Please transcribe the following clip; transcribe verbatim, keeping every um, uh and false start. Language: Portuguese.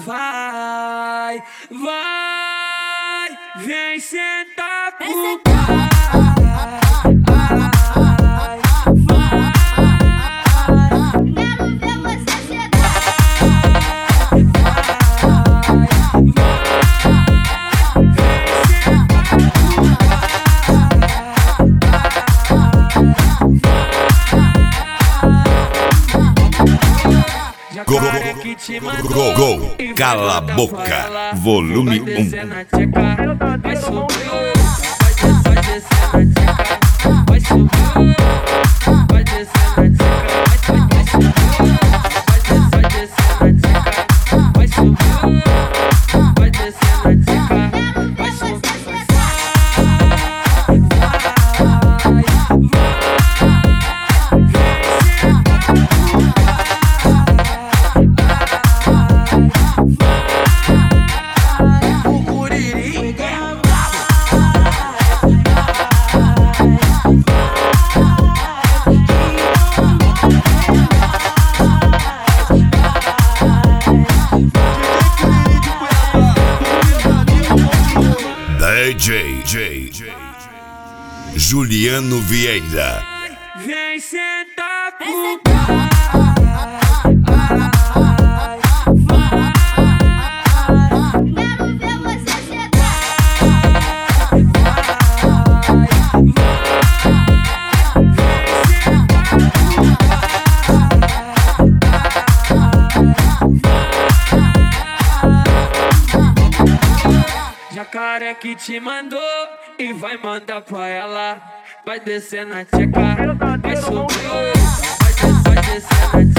Vai, vai, vem sentar pro pai. Go, go, go, go, cala a boca, volume um. Vai subir, vai descer na tcheca, vai subir, vai descer na tcheca, vai subir, vai descer na tcheca, vai subir, vai descer na tcheca, vai subir. D J, J, J, Juliano Vieira. Vem sentar pro pai. Quero ver você sentar. Jacaré que te mandou e vai mandar pra ela. Vai descer na tcheca, vai subir, vai descer, vai descer na tcheca.